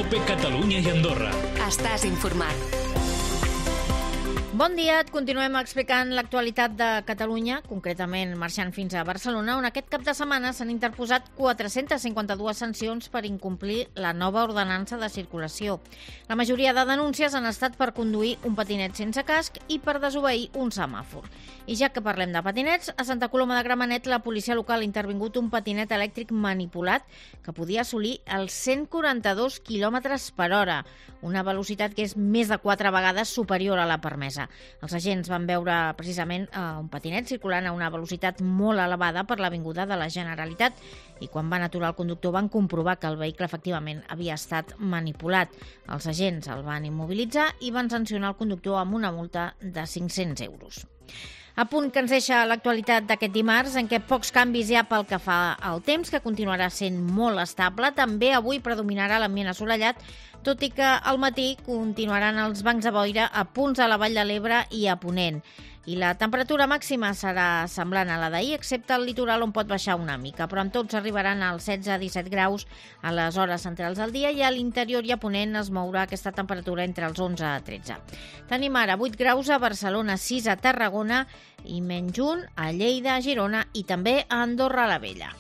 COPE Catalunya i Andorra. Estàs informat. Bon dia, et continuem explicant l'actualitat de Catalunya, concretament marxant fins a Barcelona, on aquest cap de setmana s'han interposat 452 sancions per incomplir la nova ordenança de circulació. La majoria de denúncies han estat per conduir un patinet sense casc i per desobeir un semàfor. I ja que parlem de patinets, a Santa Coloma de Gramenet la policia local ha intervingut un patinet elèctric manipulat que podia assolir els 142 km per hora, una velocitat que és més de 4 vegades superior a la permesa. Els agents van veure precisament un patinet circulant a una velocitat molt elevada per l'avinguda de la Generalitat i quan van aturar el conductor van comprovar que el vehicle efectivament havia estat manipulat. Els agents el van immobilitzar i van sancionar el conductor amb una multa de 500 euros. A punt que ens deixa l'actualitat d'aquest dimarts, en què pocs canvis hi ha pel que fa al temps, que continuarà sent molt estable. També avui predominarà l'ambient assolellat, tot i que al matí continuaran els bancs de boira a punts a la Vall de l'Ebre i a Ponent. I la temperatura màxima serà semblant a la d'ahir, excepte al litoral on pot baixar una mica, però amb tots arribaran als 16-17 graus a les hores centrals del dia i a l'interior i a Ponent es mourà aquesta temperatura entre els 11 a 13. Tenim ara 8 graus a Barcelona, 6 a Tarragona i menys 1 a Lleida, a Girona i també a Andorra la Vella.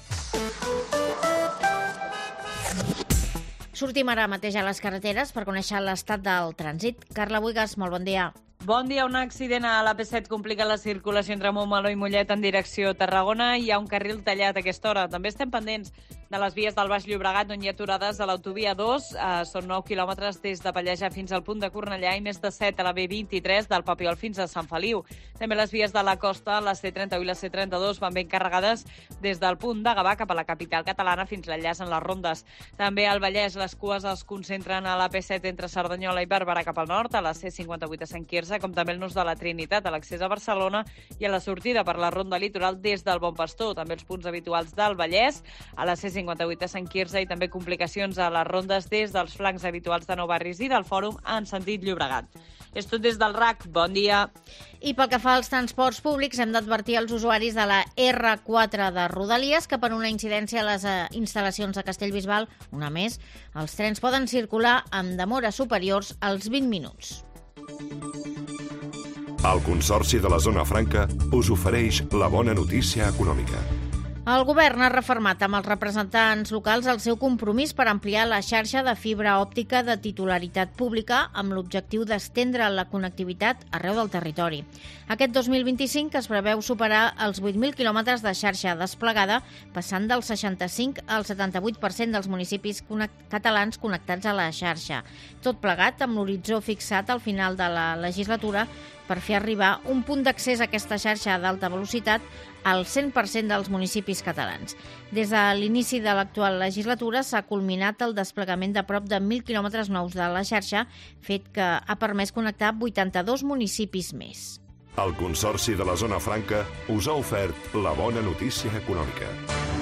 Sortim ara mateix a les carreteres per conèixer l'estat del trànsit. Carla Buigas, molt bon dia. Bon dia. Un accident a l'AP7 complica la circulació entre Montmeló i Mollet en direcció Tarragona. Hi ha un carril tallat a aquesta hora. També estem pendents de les vies del Baix Llobregat, on hi ha aturades a l'autovia 2. Són 9 quilòmetres des de Pallejà fins al punt de Cornellà i més de 7 a la B23 del Papiol fins a Sant Feliu. També les vies de la costa, la C31 i la C32, van ben carregades des del punt de Gavà cap a la capital catalana fins l'enllaç en les rondes. També al Vallès les cues es concentren a l'AP7 entre Cerdanyola i Barberà cap al nord, a la C58 a Sant Quirze, com també el nus de la Trinitat a l'accés a Barcelona i a la sortida per la ronda litoral des del Bon Pastor. També els punts habituals del Vallès, a la C58 a Sant Quirze i també complicacions a les rondes des dels flancs habituals de Nou Barris i del Fòrum en sentit Llobregat. És tot des del RAC. Bon dia. I pel que fa als transports públics, hem d'advertir als usuaris de la R4 de Rodalies que per una incidència a les instal·lacions de Castellbisbal, una més, els trens poden circular amb demores superiors als 20 minuts. El Consorci de la Zona Franca us ofereix la bona notícia econòmica. El govern ha refermat amb els representants locals el seu compromís per ampliar la xarxa de fibra òptica de titularitat pública amb l'objectiu d'estendre la connectivitat arreu del territori. Aquest 2025 es preveu superar els 8.000 quilòmetres de xarxa desplegada, passant del 65 al 78% dels municipis catalans connectats a la xarxa. Tot plegat amb l'horitzó fixat al final de la legislatura per fer arribar un punt d'accés a aquesta xarxa d'alta velocitat al 100% dels municipis catalans. Des de l'inici de l'actual legislatura s'ha culminat el desplegament de prop de 1.000 quilòmetres nous de la xarxa, fet que ha permès connectar 82 municipis més. El Consorci de la Zona Franca us ha ofert la bona notícia econòmica.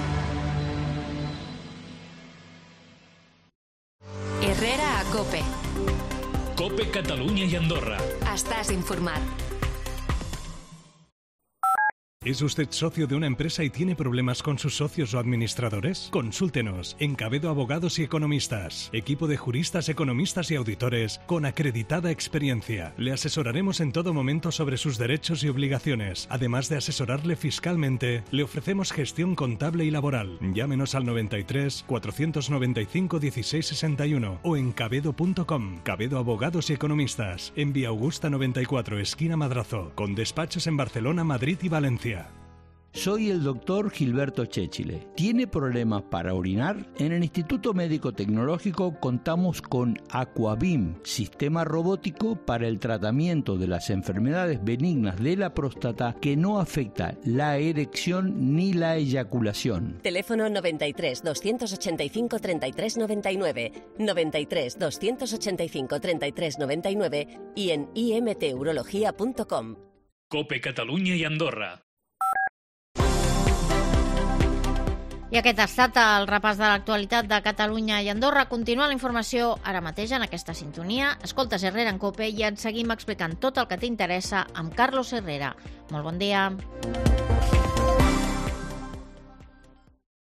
Herrera a COPE. COPE Catalunya i Andorra. Estás informat. ¿Es usted socio de una empresa y tiene problemas con sus socios o administradores? Consúltenos en Cabedo Abogados y Economistas, equipo de juristas, economistas y auditores con acreditada experiencia. Le asesoraremos en todo momento sobre sus derechos y obligaciones. Además de asesorarle fiscalmente, le ofrecemos gestión contable y laboral. Llámenos al 93 495 1661 o en cabedo.com. Cabedo Abogados y Economistas, en Vía Augusta 94, esquina Madrazo, con despachos en Barcelona, Madrid y Valencia. Soy el doctor Gilberto Chéchile. ¿Tiene problemas para orinar? En el Instituto Médico Tecnológico contamos con Aquabim, sistema robótico para el tratamiento de las enfermedades benignas de la próstata que no afecta la erección ni la eyaculación. Teléfono 93 285 33 99, 93 285 33 99 y en imturología.com. COPE Catalunya i Andorra. I aquest ha estat el repàs de l'actualitat de Catalunya i Andorra. Continua la informació ara mateix en aquesta sintonia. Escoltes Herrera en COPE i et seguim explicant tot el que t'interessa amb Carlos Herrera. Molt bon dia.